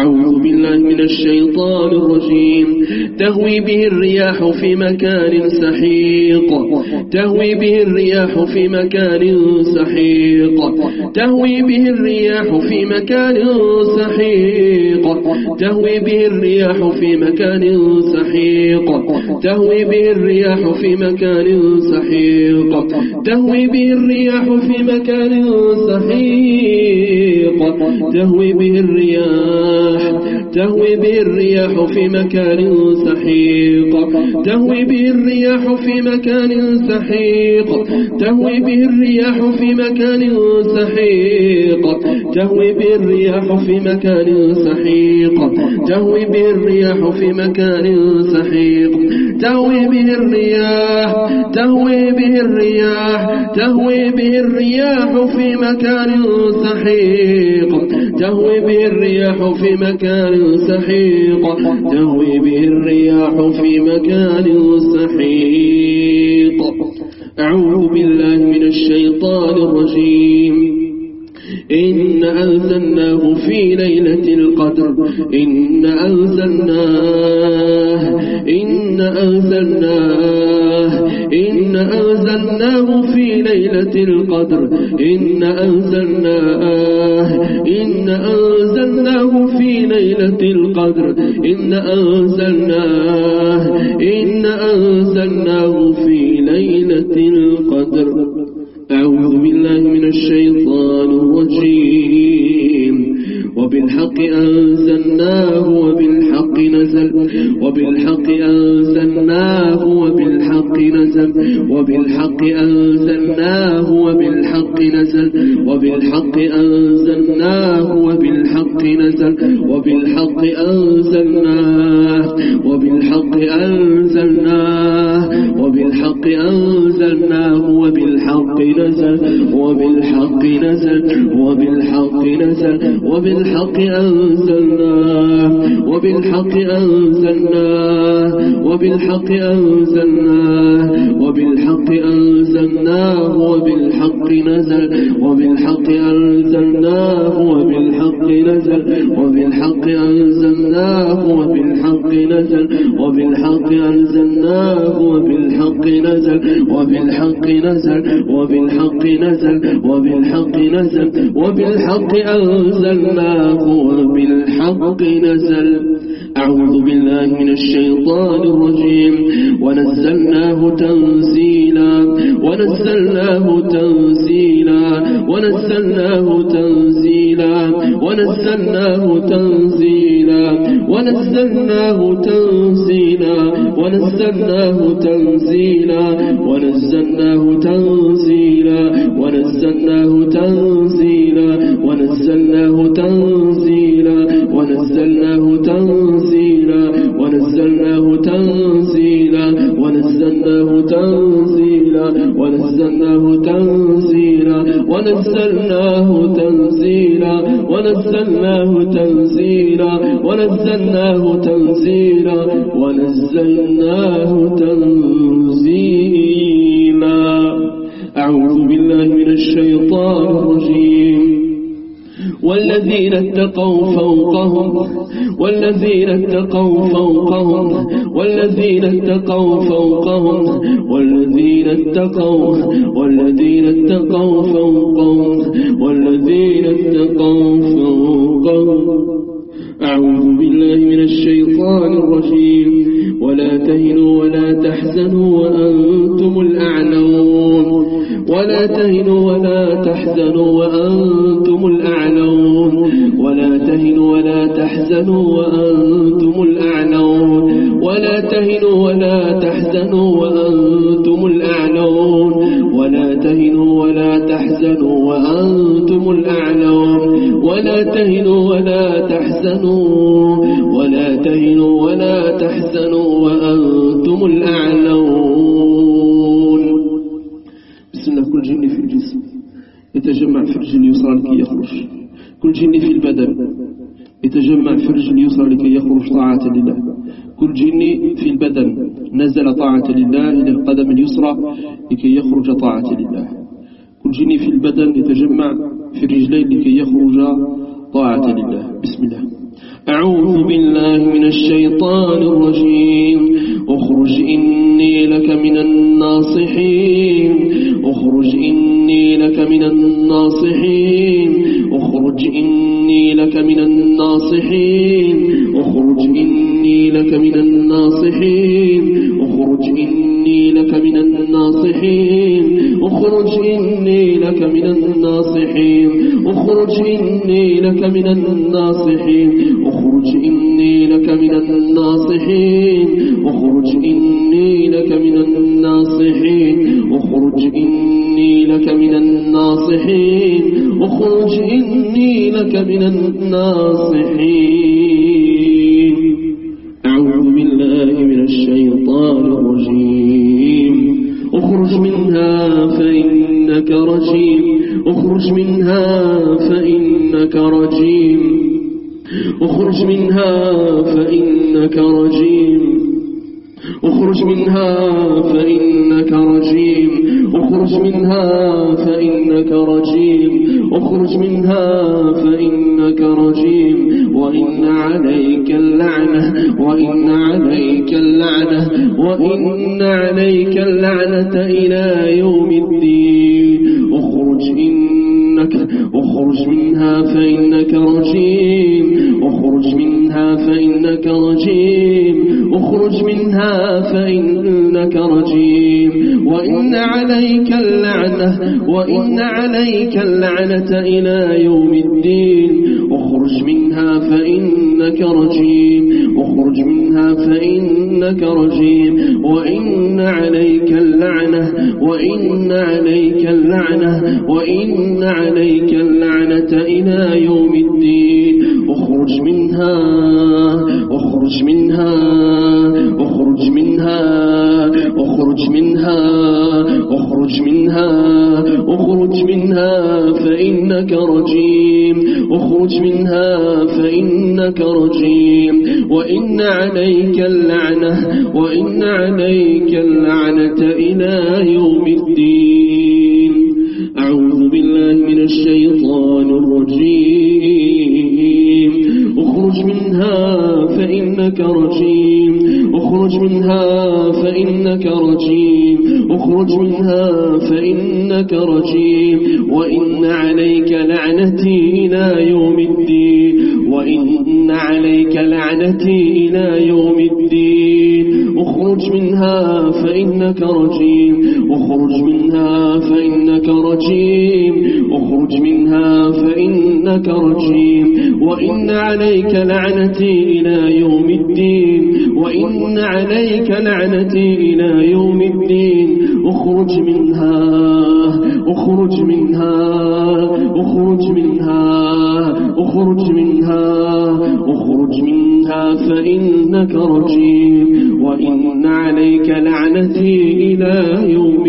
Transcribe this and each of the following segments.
أعوذ بالله من الشيطان الرجيم. تهوي به الرياح في مكان سحيق. تهوي به الرياح في مكان سحيق. تهوي به الرياح في مكان سحيق. تهوي به الرياح في مكان سحيق. تهوي به الرياح في مكان سحيق. تهوي به الرياح في مكان سحيق. تهوي به الرياح. تهوي به الرياح في مكان سحيق. تهوي به الرياح في مكان سحيق. تهوي به الرياح في مكان سحيق. تهوي به الرياح في مكان سحيق. تهوي به الرياح في مكان سحيق. تهوي به الرياح. تهوي به الرياح. تهوي به الرياح في مكان سحيق. تهوي به الرياح في مكان سحيق. تهوي به الرياح في مكان سحيق. أعوذ بالله من الشيطان الرجيم. إن أنزلناه في ليلة القدر. إن أنزلناه. إن أنزلناه. إن أنزلناه في ليلة القدر. إن أنزلناه. إن أنزلناه في ليلة القدر. إن أنزلناه. إن أنزلناه في ليلة القدر. أعوذ بالله من الشيطان الرجيم. وبالحق أنزلناه وبالحق نزل. وبالحق أنزلناه وبالحق نزل. وبالحق أنزلناه وبالحق نزل. وبالحق أنزلناه وبالحق نزل. وبالحق أنزلناه. وبالحق أنزلناه. وبالحق أنزلناه وبالحق نزل. وبالحق نزل. وبالحق نزل. وبالحق أنزلناه. وبالحق أنزلناه. وبالحق أنزلناه. وبالحق أنزلناه وبالحق نزل. وبالحق أنزلناه وبالحق نزل. وبالحق أنزلناه وبالحق نزل. وبالحق أنزلناه وبالحق نزل. وبالحق نزل. وبالحق نزل. وبالحق نزل. وبالحق أنزلناه وبالحق نزل. أعوذ بالله من الشيطان الرجيم. ونزلناه تنزيلا. ونزلناه تنزيلا. ونزلناه تنزيلا. ونزلناه تنزيلا. ونزلناه تنزيلا. ونزلناه تنزيلا. ونزلناه تنزيلا. ونزلناه تنزيلا. ونزلناه تنزيلا. ونزلناه تنزيلا. ونزلناه تنزيلا. ونزلناه تنزيلا. ونزلناه تنزيلا. ونزلناه تنزيلا. ونزلناه تنزيلا. ونزلناه تنزيلا. ونزلناه تنزيلا. أعوذ بالله من الشيطان الرجيم. والذين اتقوا فوقهم. والذين اتقوا فوقهم. والذين اتقوا فوقهم. والذين اتقوا. والذين اتقوا فوقهم. والذين اتقوا فوقهم. أعوذ بالله من الشيطان الرجيم. ولا تهنوا ولا تحزنوا وأنتم الأعلون. ولا تهنوا ولا تحزنوا وأنتم الأعلون. ولا تهنوا ولا تحزنوا وأنتم الأعلون. ولا تهنوا ولا تحزنوا وأنتم الأعلون. ولا تهنوا ولا تحزنوا وأنتم الأعلون. ولا تهنوا ولا تحزنوا. ولا تهنوا ولا تحزنوا وأنتم الأعلون. بسم الله. كل جن في الجسم يتجمع في الرجل اليسرى لكي يخرج. كل جن في البدن يتجمع في الرجل اليسرى لكي يخرج طاعة لله. كل جن في البدن نزل طاعة لله إلى القدم اليسرى لكي يخرج طاعة لله. كل جن في البدن يتجمع في الرجلين لكي يخرج طاعة لله. بسم الله. أعوذ بالله من الشيطان الرجيم اخرج إني لك من الناصحين اخرج إني لك من الناصحين اخرج إني لك من الناصحين اخرج إني لك من الناصحين اخرج إني لك من الناصحين اخرج إني لك من الناصحين اخرج إني لك من الناصحين اخرج إني لك من الناصحين اخرج إني لك من الناصحين اخرج إني لك من الناصحين اخرج إني لك من الناصحين أعوذ بالله من الشيطان الرجيم اخرج منها فإنك رجيم اخرج منها فإنك رجيم اخرج منها فإنك رجيم اخرج منها فإنك رجيم اخرج منها فإنك رجيم اخرج منها فإنك رجيم وإن عليك اللعنة وإن عليك اللعنة وإن عليك اللعنة إلى يوم الدين اخرج منها فإنك رجيم اخرج منها فإنك رجيم اخرج منها فإنك رجيم وإن عليك اللعنة وإن عليك اللعنة إلى يوم الدين اخرج منها فإنك رجيم اخرج منها فإنك رجيم وإن عليك اللعنة وإن عليك اللعنة وإن عليك اللعنة إلى يوم الدين اخرج منها اخرج منها اخرج منها اخرج منها اخرج منها اخرج منها فإنك رجيم اخرج منها فإنك رجيم وإن عليك اللعنة وإن عليك اللعنة إلى يوم الدين أعوذ بالله من الشيطان الرجيم اخرج منها فإنك رجيم اخرج منها فإنك رجيم اخرج منها فإنك رجيم وإن عليك لعنتي إلى يوم الدين وإن عليك لعنتي إلى يوم الدين اخرج منها فإنك رجيم اخرج منها فإنك رجيم اخرج منها فإنك رجيم وإن عليك لعنتي إلى يوم الدين وإن عليك لعنتي إلى يوم الدين اخرج منها اخرج منها اخرج منها اخرج منها اخرج منها فإنك رجيم وإن عليك لعنتي إلى يوم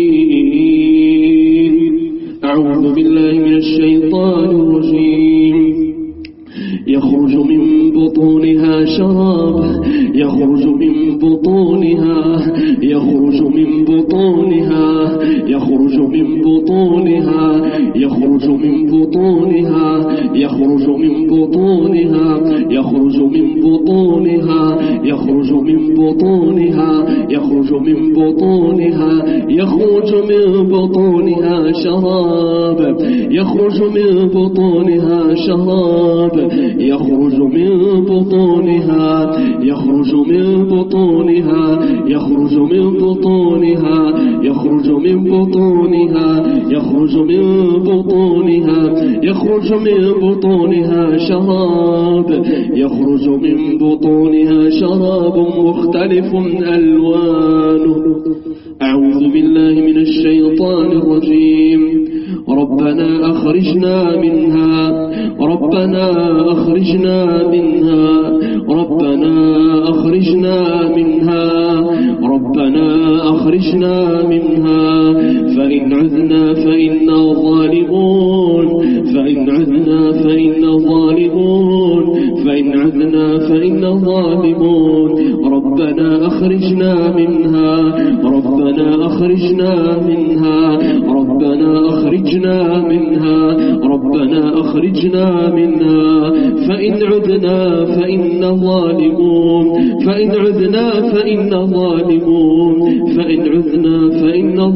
الدين أعوذ بالله من الشيطان الرجيم يخرج من بطونها شراب يخرج من بطونها يخرج من بطونها يخرج من بطونها يخرج من بطونها يخرج من بطونها يخرج من بطونها يخرج من بطونها يخرج من بطونها يخرج من بطونها شراب يخرج من بطونها شراب يخرج من بطونها يخرج من بطونها يخرج من بطونها يخرج من بطونها يخرج من بطونها يخرج من بطونها شراب يخرج من بطونها شراب مختلف ألوانه أعوذ بالله من الشيطان الرجيم ربنا أخرجنا منها ربنا أخرجنا منها ربنا أخرجنا منها ربنا أخرجنا منها فإن عذنا فإنا ظالمون فإن عذنا فإنا ظالمون فإن عذنا فإنا ظالمون ربنا أخرجنا منها ربنا أخرجنا منها ربنا أخرجنا منها ربنا أخرجنا منها فإن عدنا فإنا ظالمون فإن عدنا فإنا ظالمون فإن عدنا فإنا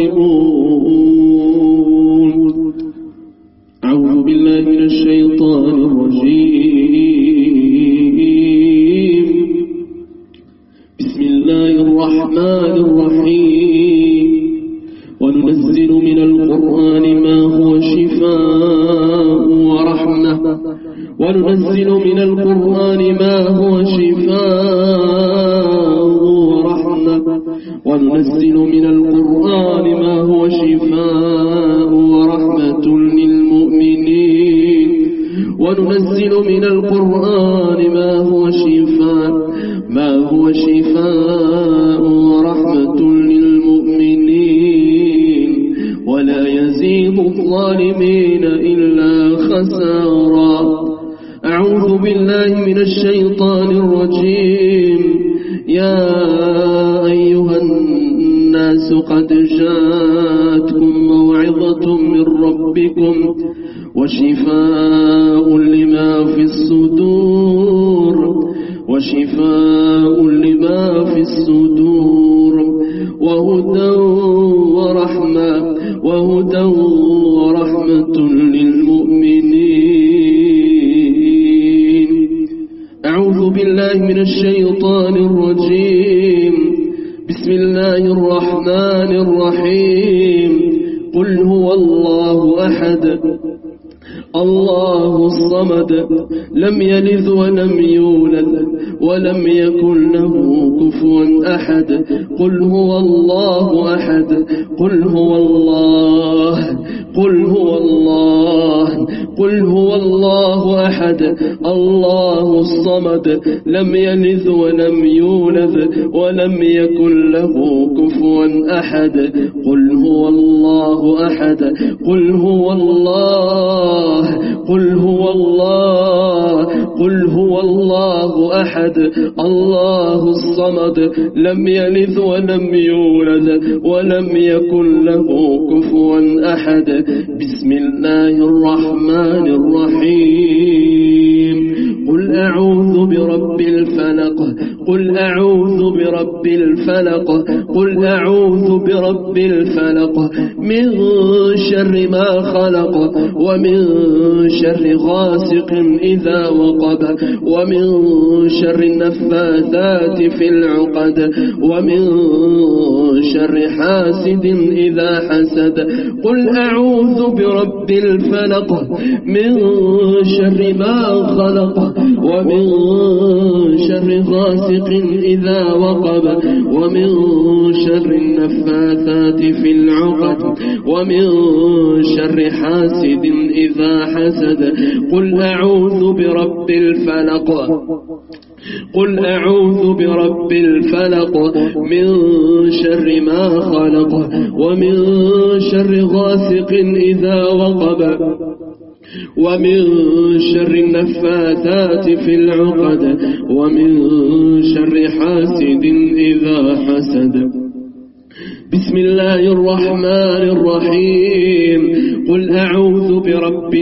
ظالمون. أعوذ بالله من الشيطان الرجيم. بسم الله الرحمن الرحيم. وننزل من القرآن ما هو شفاء ورحمة وننزل من القرآن ما هو شفاء ورحمة وننزل من القرآن ما هو شفاء ورحمة للمؤمنين وننزل من القرآن ما هو شفاء ورحمة للمؤمنين ولا يزيد الظالمين إلا خسارا. أعوذ بالله من الشيطان الرجيم. يا أيها الناس قد جاءتكم موعظة من ربكم وشفاء لما في الصدور وهدى ورحمة للمؤمنين. أعوذ بالله من الشيطان الرجيم. بسم الله الرحمن الرحيم. قل هو الله أحد الله الصمد لم يلد ولم يولد ولم يكن له كفوا أحد. قل هو الله أحد قل هو الله أحد الله الصمد لم يلد ولم يولد ولم يكن له كفوا أحد. قل هو الله أحد قل هو الله أحد الله الصمد لم يلد ولم يولد ولم يكن له كفوا أحد. بسم الله الرحمن الرحيم. قل أعوذ برب الفلق قل أعوذ برب الفلق من شر ما خلق ومن شر غاسق إذا وقب ومن شر النفاثات في العقد ومن شر حاسد إذا حسد. قل أعوذ برب الفلق من شر ما خلق ومن شر غاسق إذا وقب ومن شر النفاثات في العقد ومن شر حاسد إذا حسد. قل أعوذ برب الفلق من شر ما خلق ومن شر غاسق إذا وقب ومن شر النفاثات في العقد ومن شر حاسد إذا حسد. بسم الله الرحمن الرحيم. قل أعوذ برب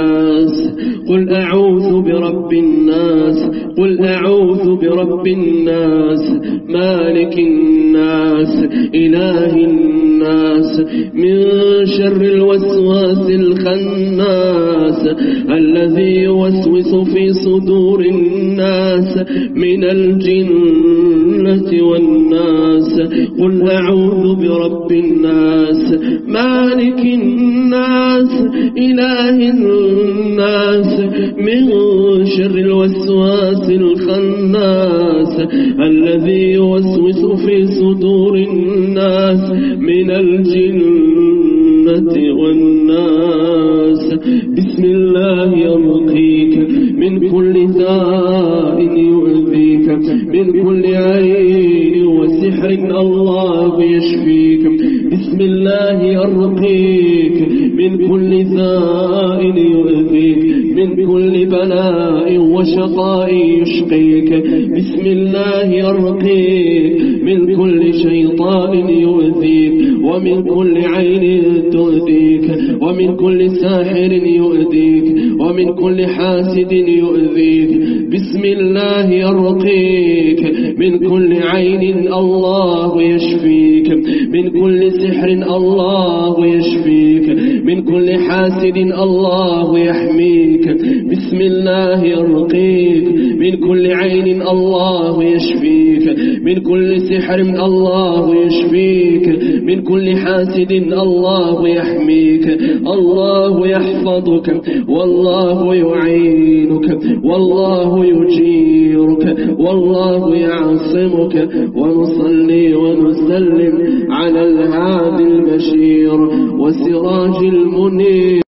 الناس مالك الناس إله الناس من شر الوسواس الخناس الذي يوسوس في صدور الناس من الجنة والناس. قل أعوذ برب الناس مالك الناس إله الناس من شر الوسواس الخناس الذي يوسوس في صدور الناس من الجنة والناس. بسم الله يرقيك من كل داء يؤذيك من كل عين وسحر الله يشفيك. بسم الله يرقيك من كل داء يؤذيك من كل بلاء وشقاء يشقيك. بسم الله يرقيك من كل شيطان يؤذيك ومن كل عين تؤذيك، ومن كل ساحر يؤذيك، ومن كل حاسد يؤذيك. بسم الله يرقيك من كل عين الله يشفيك، من كل سحر الله يشفيك، من كل حاسد الله يحميك. بسم الله يرقيك من كل عين الله يشفيك، من كل سحر الله يشفيك، من كل حاسد الله يحميك. الله يحفظك والله يعينك والله يجيرك والله يعصمك. ونصلي ونسلم على الهادي البشير وسراج المنير.